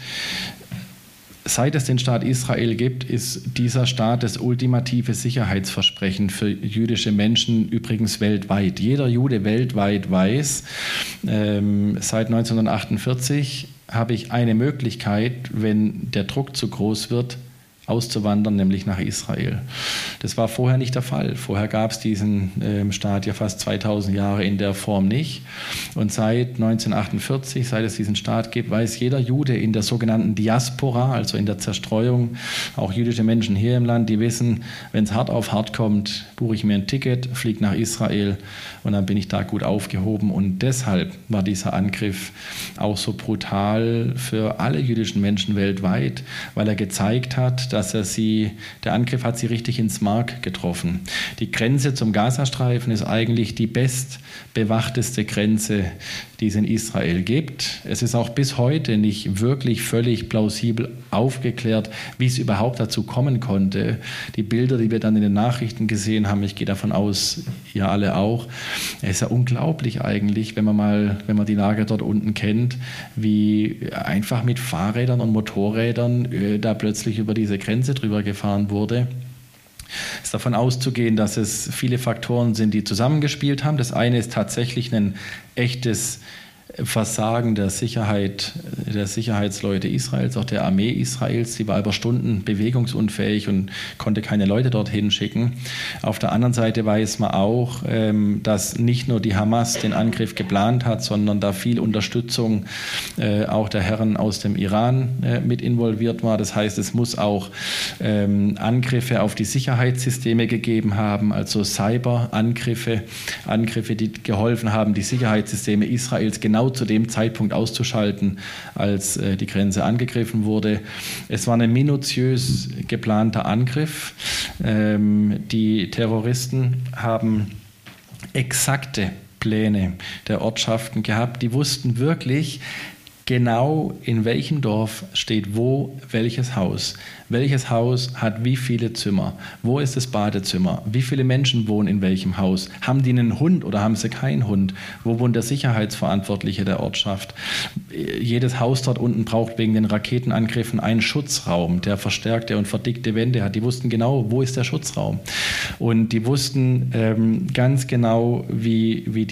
ist dieser Staat das ultimative Sicherheitsversprechen für jüdische Menschen, übrigens weltweit. Jeder Jude weltweit weiß, seit 1948 habe ich eine Möglichkeit, wenn der Druck zu groß wird, auszuwandern, nämlich nach Israel. Das war vorher nicht der Fall. Vorher gab es diesen Staat ja fast 2000 Jahre in der Form nicht. Und seit 1948, seit es diesen Staat gibt, weiß jeder Jude in der sogenannten Diaspora, also in der Zerstreuung, auch jüdische Menschen hier im Land, die wissen, wenn es hart auf hart kommt, buche ich mir ein Ticket, fliege nach Israel und dann bin ich da gut aufgehoben. Und deshalb war dieser Angriff auch so brutal für alle jüdischen Menschen weltweit, weil er gezeigt hat, dass der Angriff hat sie richtig ins Mark getroffen. Die Grenze zum Gazastreifen ist eigentlich die bestbewachteste Grenze, die es in Israel gibt. Es ist auch bis heute nicht wirklich völlig plausibel aufgeklärt, wie es überhaupt dazu kommen konnte. Die Bilder, die wir dann in den Nachrichten gesehen haben, ich gehe davon aus, ihr alle auch, es ist ja unglaublich eigentlich, wenn man die Lage dort unten kennt, wie einfach mit Fahrrädern und Motorrädern da plötzlich über diese Grenze drüber gefahren wurde. Es ist davon auszugehen, dass es viele Faktoren sind, die zusammengespielt haben. Das eine ist tatsächlich ein echtes Versagen der Sicherheitsleute Israels, auch der Armee Israels, die war über Stunden bewegungsunfähig und konnte keine Leute dorthin schicken. Auf der anderen Seite weiß man auch, dass nicht nur die Hamas den Angriff geplant hat, sondern da viel Unterstützung auch der Herren aus dem Iran mit involviert war. Das heißt, es muss auch Angriffe auf die Sicherheitssysteme gegeben haben, also Cyberangriffe, die geholfen haben, die Sicherheitssysteme Israels genau zu dem Zeitpunkt auszuschalten, als die Grenze angegriffen wurde. Es war ein minutiös geplanter Angriff. Die Terroristen haben exakte Pläne der Ortschaften gehabt. Die wussten wirklich genau, in welchem Dorf steht wo welches Haus. Welches Haus hat wie viele Zimmer? Wo ist das Badezimmer? Wie viele Menschen wohnen in welchem Haus? Haben die einen Hund oder haben sie keinen Hund? Wo wohnt der Sicherheitsverantwortliche der Ortschaft? Jedes Haus dort unten braucht wegen den Raketenangriffen einen Schutzraum, der verstärkte und verdickte Wände hat. Die wussten genau, wo ist der Schutzraum. Und die wussten ganz genau, wie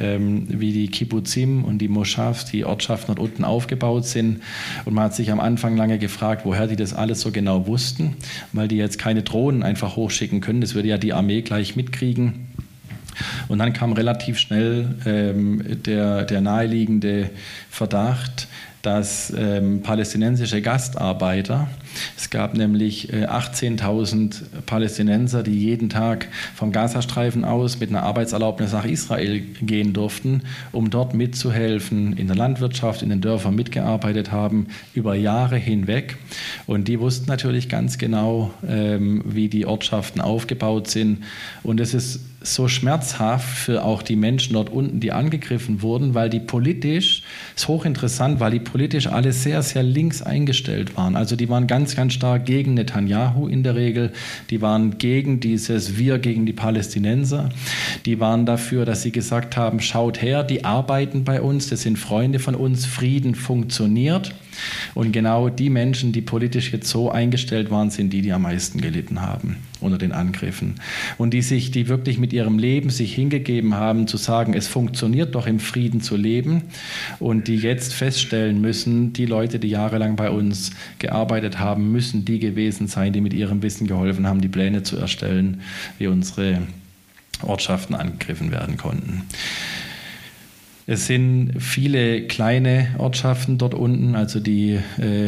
die Kibbuzim und die Moschafs, die Ortschaften dort unten aufgebaut sind. Und man hat sich am Anfang lange gefragt, woher die das alles so genau wussten, weil die jetzt keine Drohnen einfach hochschicken können. Das würde ja die Armee gleich mitkriegen. Und dann kam relativ schnell der naheliegende Verdacht, dass palästinensische Gastarbeiter, es gab nämlich 18.000 Palästinenser, die jeden Tag vom Gazastreifen aus mit einer Arbeitserlaubnis nach Israel gehen durften, um dort mitzuhelfen, in der Landwirtschaft, in den Dörfern mitgearbeitet haben, über Jahre hinweg. Und die wussten natürlich ganz genau, wie die Ortschaften aufgebaut sind. Und es ist so schmerzhaft für auch die Menschen dort unten, die angegriffen wurden, weil die politisch, ist hochinteressant, weil die politisch alle sehr, sehr links eingestellt waren. Also die waren ganz, ganz stark gegen Netanyahu in der Regel. Die waren gegen dieses Wir gegen die Palästinenser. Die waren dafür, dass sie gesagt haben, schaut her, die arbeiten bei uns, das sind Freunde von uns, Frieden funktioniert. Und genau die Menschen, die politisch jetzt so eingestellt waren, sind die am meisten gelitten haben unter den Angriffen. Und die wirklich mit ihrem Leben sich hingegeben haben, zu sagen, es funktioniert doch im Frieden zu leben. Und die jetzt feststellen müssen, die Leute, die jahrelang bei uns gearbeitet haben, müssen die gewesen sein, die mit ihrem Wissen geholfen haben, die Pläne zu erstellen, wie unsere Ortschaften angegriffen werden konnten. Es sind viele kleine Ortschaften dort unten, also die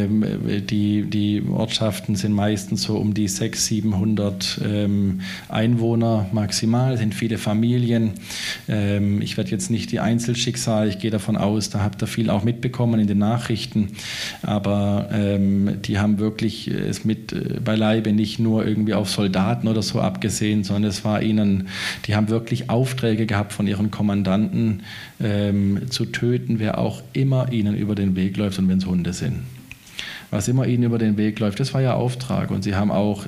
Ortschaften sind meistens so um die 600, 700 Einwohner maximal, es sind viele Familien. Ich werde jetzt nicht die Einzelschicksale, ich gehe davon aus, da habt ihr viel auch mitbekommen in den Nachrichten, aber die haben wirklich es mit beileibe nicht nur irgendwie auf Soldaten oder so abgesehen, sondern es war ihnen, die haben wirklich Aufträge gehabt von ihren Kommandanten, zu töten, wer auch immer ihnen über den Weg läuft und wenn es Hunde sind. Was immer ihnen über den Weg läuft, das war ihr Auftrag. Und sie haben auch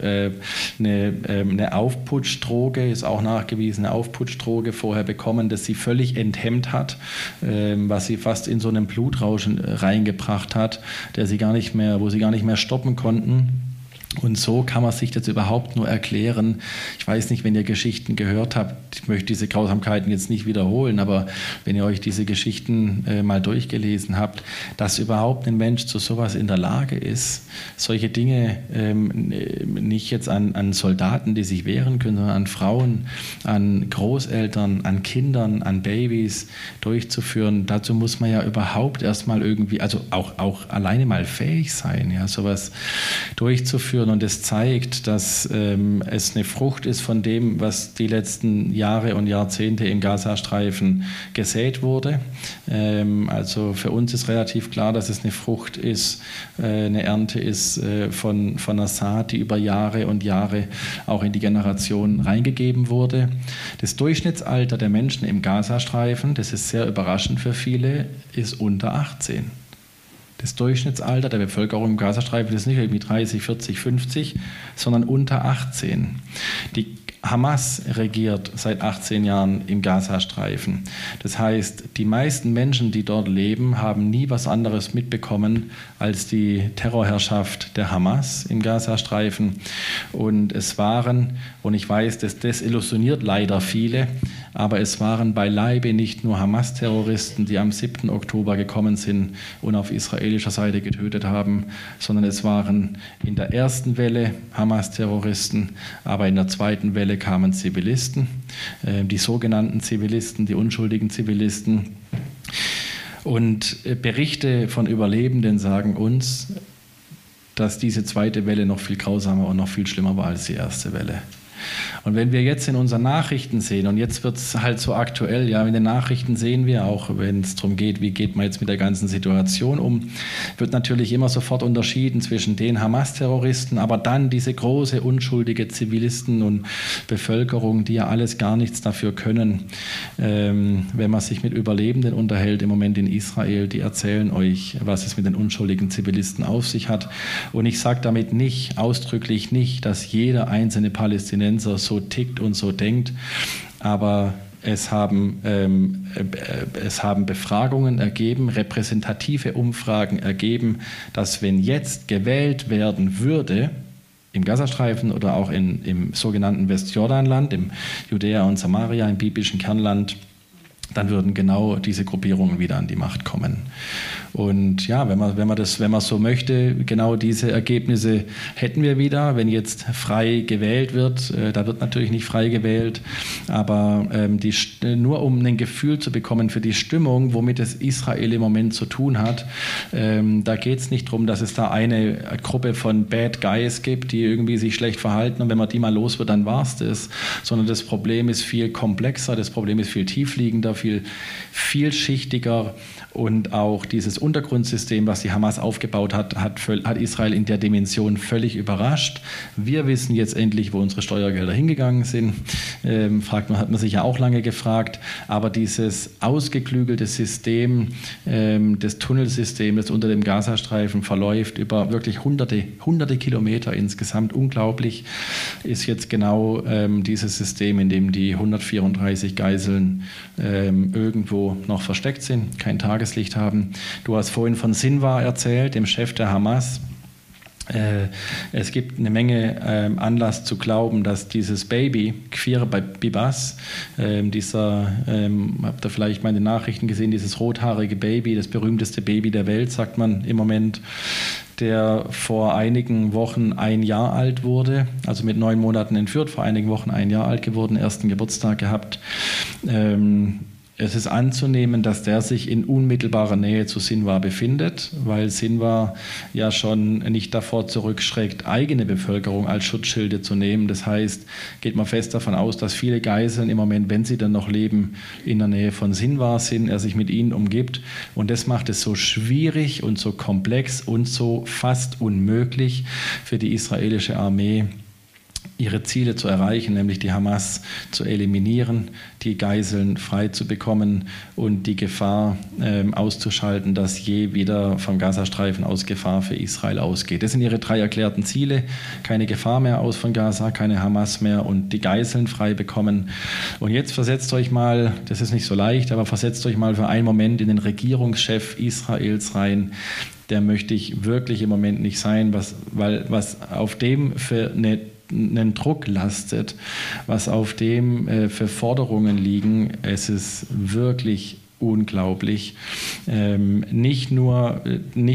eine Aufputschdroge, ist auch nachgewiesen, eine Aufputschdroge vorher bekommen, das sie völlig enthemmt hat, was sie fast in so einen Blutrauschen reingebracht hat, wo sie gar nicht mehr stoppen konnten. Und so kann man sich das überhaupt nur erklären. Ich weiß nicht, wenn ihr Geschichten gehört habt, ich möchte diese Grausamkeiten jetzt nicht wiederholen, aber wenn ihr euch diese Geschichten mal durchgelesen habt, dass überhaupt ein Mensch zu sowas in der Lage ist, solche Dinge nicht jetzt an Soldaten, die sich wehren können, sondern an Frauen, an Großeltern, an Kindern, an Babys durchzuführen. Dazu muss man ja überhaupt erstmal irgendwie, also auch alleine mal fähig sein, ja, sowas durchzuführen. Und es zeigt, dass es eine Frucht ist von dem, was die letzten Jahre und Jahrzehnte im Gazastreifen gesät wurde. Also für uns ist relativ klar, dass es eine Frucht ist, eine Ernte ist von einer Saat, die über Jahre und Jahre auch in die Generation reingegeben wurde. Das Durchschnittsalter der Menschen im Gazastreifen, das ist sehr überraschend für viele, ist unter 18. Das Durchschnittsalter der Bevölkerung im Gazastreifen ist nicht irgendwie 30, 40, 50, sondern unter 18. Die Hamas regiert seit 18 Jahren im Gazastreifen. Das heißt, die meisten Menschen, die dort leben, haben nie was anderes mitbekommen als die Terrorherrschaft der Hamas im Gazastreifen. Und es waren, und ich weiß, das desillusioniert leider viele, aber es waren beileibe nicht nur Hamas-Terroristen, die am 7. Oktober gekommen sind und auf israelischer Seite getötet haben, sondern es waren in der ersten Welle Hamas-Terroristen, aber in der zweiten Welle kamen Zivilisten, die sogenannten Zivilisten, die unschuldigen Zivilisten. Und Berichte von Überlebenden sagen uns, dass diese zweite Welle noch viel grausamer und noch viel schlimmer war als die erste Welle. Und wenn wir jetzt in unseren Nachrichten sehen, und jetzt wird es halt so aktuell, ja, in den Nachrichten sehen wir auch, wenn es darum geht, wie geht man jetzt mit der ganzen Situation um, wird natürlich immer sofort unterschieden zwischen den Hamas-Terroristen, aber dann diese große, unschuldige Zivilisten und Bevölkerung, die ja alles gar nichts dafür können. Wenn man sich mit Überlebenden unterhält, im Moment in Israel, die erzählen euch, was es mit den unschuldigen Zivilisten auf sich hat. Und ich sage damit nicht, ausdrücklich nicht, dass jeder einzelne Palästinenser so tickt und so denkt, aber es haben Befragungen ergeben, repräsentative Umfragen ergeben, dass wenn jetzt gewählt werden würde, im Gazastreifen oder auch im sogenannten Westjordanland, im Judäa und Samaria, im biblischen Kernland, dann würden genau diese Gruppierungen wieder an die Macht kommen. Und ja, wenn man so möchte, genau diese Ergebnisse hätten wir wieder, wenn jetzt frei gewählt wird. Da wird natürlich nicht frei gewählt, aber nur um ein Gefühl zu bekommen für die Stimmung, womit es Israel im Moment zu tun hat, da geht es nicht darum, dass es da eine Gruppe von Bad Guys gibt, die irgendwie sich schlecht verhalten und wenn man die mal los wird, dann war es das, sondern das Problem ist viel komplexer, das Problem ist viel tiefliegender, viel vielschichtiger. Und auch dieses Untergrundsystem, was die Hamas aufgebaut hat, hat Israel in der Dimension völlig überrascht. Wir wissen jetzt endlich, wo unsere Steuergelder hingegangen sind. Hat man sich ja auch lange gefragt. Aber dieses ausgeklügelte System, das Tunnelsystem, das unter dem Gazastreifen verläuft, über wirklich hunderte Kilometer insgesamt, unglaublich, ist jetzt genau dieses System, in dem die 134 Geiseln irgendwo noch versteckt sind, kein Tageslicht haben. Du hast vorhin von Sinwar erzählt, dem Chef der Hamas. Es gibt eine Menge Anlass zu glauben, dass dieses Baby, Kfir Bibas, habt ihr vielleicht mal in den Nachrichten gesehen, dieses rothaarige Baby, das berühmteste Baby der Welt, sagt man im Moment, der vor einigen Wochen 1 Jahr alt wurde, also mit 9 Monaten entführt, vor einigen Wochen 1 Jahr alt geworden, ersten Geburtstag gehabt. Es ist anzunehmen, dass der sich in unmittelbarer Nähe zu Sinwar befindet, weil Sinwar ja schon nicht davor zurückschreckt, eigene Bevölkerung als Schutzschilde zu nehmen. Das heißt, geht man fest davon aus, dass viele Geiseln im Moment, wenn sie dann noch leben, in der Nähe von Sinwar sind, er sich mit ihnen umgibt. Und das macht es so schwierig und so komplex und so fast unmöglich für die israelische Armee, ihre Ziele zu erreichen, nämlich die Hamas zu eliminieren, die Geiseln frei zu bekommen und die Gefahr auszuschalten, dass je wieder vom Gazastreifen aus Gefahr für Israel ausgeht. Das sind ihre 3 erklärten Ziele. Keine Gefahr mehr aus von Gaza, keine Hamas mehr und die Geiseln frei bekommen. Und jetzt versetzt euch mal, das ist nicht so leicht, aber versetzt euch mal für einen Moment in den Regierungschef Israels rein. Der möchte ich wirklich im Moment nicht sein, was auf dem für einen Druck lastet, was auf dem für Forderungen liegen. Es ist wirklich unglaublich. Nicht nur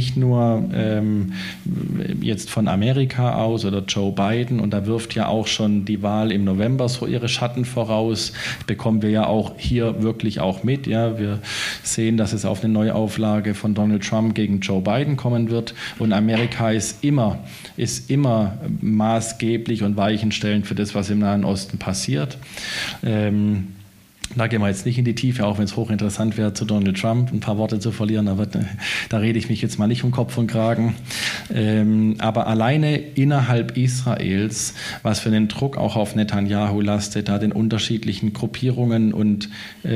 jetzt von Amerika aus oder Joe Biden, und da wirft ja auch schon die Wahl im November so ihre Schatten voraus, bekommen wir ja auch hier wirklich auch mit. Ja, wir sehen, dass es auf eine Neuauflage von Donald Trump gegen Joe Biden kommen wird, und Amerika ist immer maßgeblich und weichenstellend für das, was im Nahen Osten passiert. Da gehen wir jetzt nicht in die Tiefe, auch wenn es hochinteressant wäre, zu Donald Trump ein paar Worte zu verlieren, aber da rede ich mich jetzt mal nicht um Kopf und Kragen. Aber alleine innerhalb Israels, was für einen Druck auch auf Netanyahu lastet, da den unterschiedlichen Gruppierungen und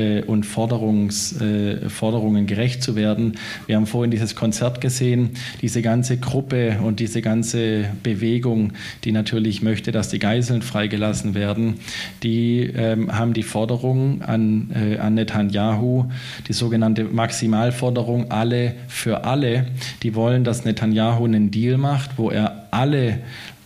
Forderungen gerecht zu werden. Wir haben vorhin dieses Konzert gesehen, diese ganze Gruppe und diese ganze Bewegung, die natürlich möchte, dass die Geiseln freigelassen werden, die haben die Forderung an Netanyahu, die sogenannte Maximalforderung, alle für alle. Die wollen, dass Netanyahu einen Deal macht, wo er alle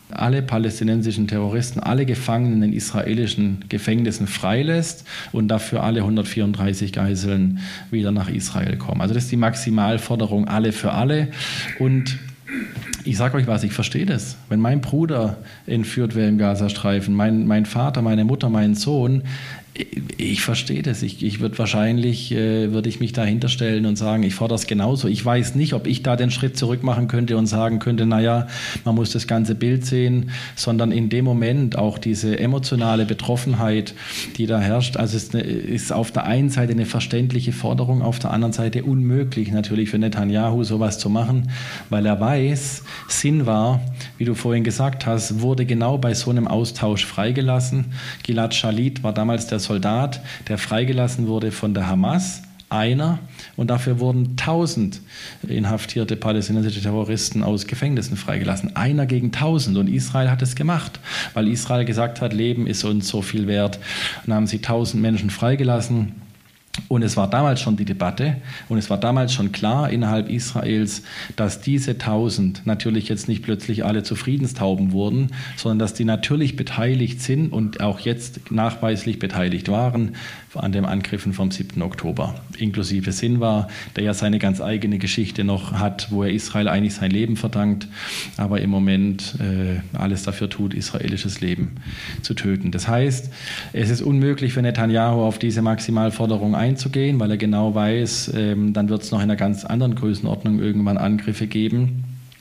alle palästinensischen Terroristen, alle Gefangenen in israelischen Gefängnissen freilässt und dafür alle 134 Geiseln wieder nach Israel kommen. Also das ist die Maximalforderung, alle für alle. Und ich sage euch was, ich verstehe das. Wenn mein Bruder entführt wäre im Gazastreifen, mein Vater, meine Mutter, mein Sohn, ich verstehe das. Ich würde wahrscheinlich, würde ich mich dahinter stellen und sagen, ich fordere es genauso. Ich weiß nicht, ob ich da den Schritt zurück machen könnte und sagen könnte, naja, man muss das ganze Bild sehen, sondern in dem Moment auch diese emotionale Betroffenheit, die da herrscht. Also es ist auf der einen Seite eine verständliche Forderung, auf der anderen Seite unmöglich natürlich für Netanyahu sowas zu machen, weil er weiß, Sinwar, wie du vorhin gesagt hast, wurde genau bei so einem Austausch freigelassen. Gilad Shalit war damals der Soldat, der freigelassen wurde von der Hamas, einer, und dafür wurden 1000 inhaftierte palästinensische Terroristen aus Gefängnissen freigelassen. Einer gegen 1000, und Israel hat es gemacht, weil Israel gesagt hat, Leben ist uns so viel wert. Und dann haben sie 1000 Menschen freigelassen. Und es war damals schon die Debatte und es war damals schon klar innerhalb Israels, dass diese 1000 natürlich jetzt nicht plötzlich alle zu Friedenstauben wurden, sondern dass die natürlich beteiligt sind und auch jetzt nachweislich beteiligt waren an den Angriffen vom 7. Oktober, inklusive Sinwar, der ja seine ganz eigene Geschichte noch hat, wo er Israel eigentlich sein Leben verdankt, aber im Moment alles dafür tut, israelisches Leben zu töten. Das heißt, es ist unmöglich für Netanyahu auf diese Maximalforderung einzugehen, weil er genau weiß, dann wird es noch in einer ganz anderen Größenordnung irgendwann Angriffe geben.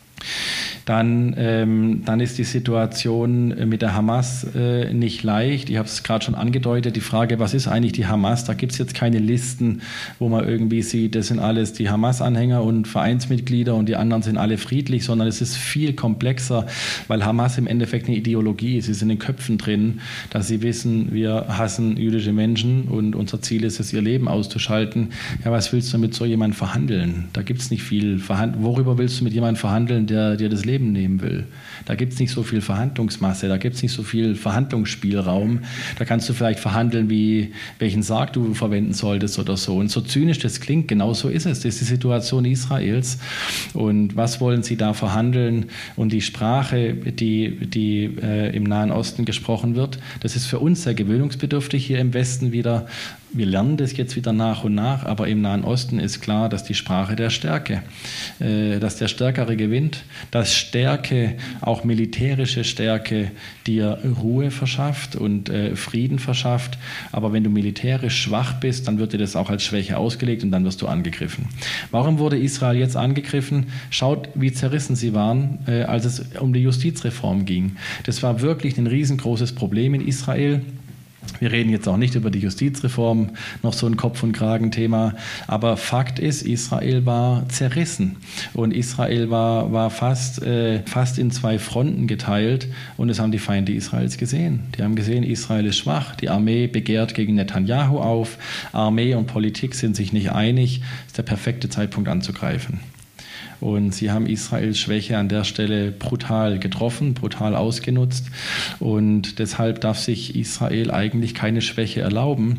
Dann ist die Situation mit der Hamas nicht leicht. Ich habe es gerade schon angedeutet, die Frage, was ist eigentlich die Hamas? Da gibt es jetzt keine Listen, wo man irgendwie sieht, das sind alles die Hamas-Anhänger und Vereinsmitglieder und die anderen sind alle friedlich, sondern es ist viel komplexer, weil Hamas im Endeffekt eine Ideologie ist. Es ist in den Köpfen drin, dass sie wissen, wir hassen jüdische Menschen und unser Ziel ist es, ihr Leben auszuschalten. Ja, was willst du mit so jemandem verhandeln? Da gibt es nicht viel. Worüber willst du mit jemandem verhandeln, der dir das Leben nehmen will? Da gibt es nicht so viel Verhandlungsmasse, da gibt es nicht so viel Verhandlungsspielraum. Da kannst du vielleicht verhandeln, welchen Sarg du verwenden solltest oder so. Und so zynisch das klingt, genau so ist es. Das ist die Situation Israels. Und was wollen sie da verhandeln? Und die Sprache, die im Nahen Osten gesprochen wird, das ist für uns sehr gewöhnungsbedürftig hier im Westen wieder. Wir lernen das jetzt wieder nach und nach, aber im Nahen Osten ist klar, dass die Sprache der Stärke, dass der Stärkere gewinnt, dass Stärke, auch militärische Stärke, dir Ruhe verschafft und Frieden verschafft. Aber wenn du militärisch schwach bist, dann wird dir das auch als Schwäche ausgelegt und dann wirst du angegriffen. Warum wurde Israel jetzt angegriffen? Schaut, wie zerrissen sie waren, als es um die Justizreform ging. Das war wirklich ein riesengroßes Problem in Israel. Wir reden jetzt auch nicht über die Justizreform, noch so ein Kopf- und Kragenthema, aber Fakt ist, Israel war zerrissen und Israel war fast in zwei Fronten geteilt und das haben die Feinde Israels gesehen. Die haben gesehen, Israel ist schwach, die Armee begehrt gegen Netanyahu auf, Armee und Politik sind sich nicht einig, ist der perfekte Zeitpunkt anzugreifen. Und sie haben Israels Schwäche an der Stelle brutal getroffen, brutal ausgenutzt. Und deshalb darf sich Israel eigentlich keine Schwäche erlauben.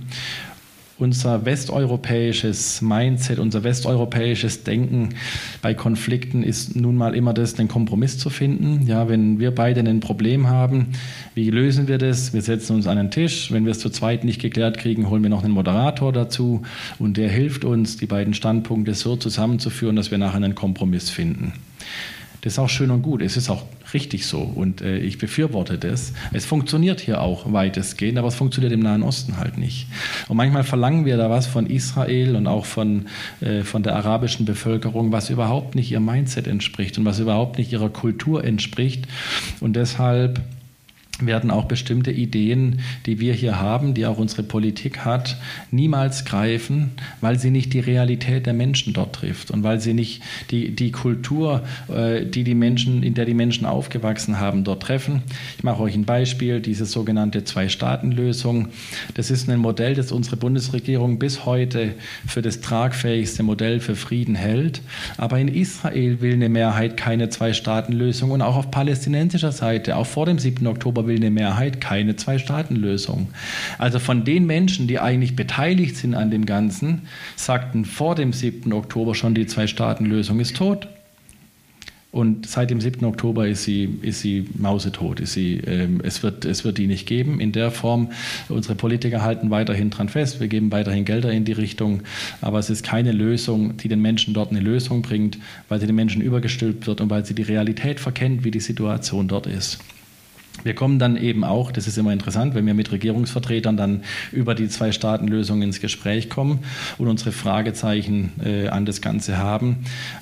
Unser westeuropäisches Mindset, unser westeuropäisches Denken bei Konflikten ist nun mal immer das, den Kompromiss zu finden. Ja, wenn wir beide ein Problem haben, wie lösen wir das? Wir setzen uns an den Tisch. Wenn wir es zu zweit nicht geklärt kriegen, holen wir noch einen Moderator dazu und der hilft uns, die beiden Standpunkte so zusammenzuführen, dass wir nachher einen Kompromiss finden. Das ist auch schön und gut. Es ist auch richtig so und ich befürworte das. Es funktioniert hier auch weitestgehend, aber es funktioniert im Nahen Osten halt nicht. Und manchmal verlangen wir da was von Israel und auch von der arabischen Bevölkerung, was überhaupt nicht ihrem Mindset entspricht und was überhaupt nicht ihrer Kultur entspricht. Und deshalb werden auch bestimmte Ideen, die wir hier haben, die auch unsere Politik hat, niemals greifen, weil sie nicht die Realität der Menschen dort trifft und weil sie nicht die Kultur, in der die Menschen aufgewachsen haben, dort treffen. Ich mache euch ein Beispiel, diese sogenannte Zwei-Staaten-Lösung. Das ist ein Modell, das unsere Bundesregierung bis heute für das tragfähigste Modell für Frieden hält. Aber in Israel will eine Mehrheit keine Zwei-Staaten-Lösung und auch auf palästinensischer Seite, auch vor dem 7. Oktober will eine Mehrheit keine Zwei-Staaten-Lösung. Also von den Menschen, die eigentlich beteiligt sind an dem Ganzen, sagten vor dem 7. Oktober schon, die Zwei-Staaten-Lösung ist tot. Und seit dem 7. Oktober ist sie mausetot. Es wird die nicht geben in der Form. Unsere Politiker halten weiterhin dran fest. Wir geben weiterhin Gelder in die Richtung. Aber es ist keine Lösung, die den Menschen dort eine Lösung bringt, weil sie den Menschen übergestülpt wird und weil sie die Realität verkennt, wie die Situation dort ist. Wir kommen dann eben auch, das ist immer interessant, wenn wir mit Regierungsvertretern dann über die 2-Staaten-Lösung ins Gespräch kommen und unsere Fragezeichen an das Ganze haben.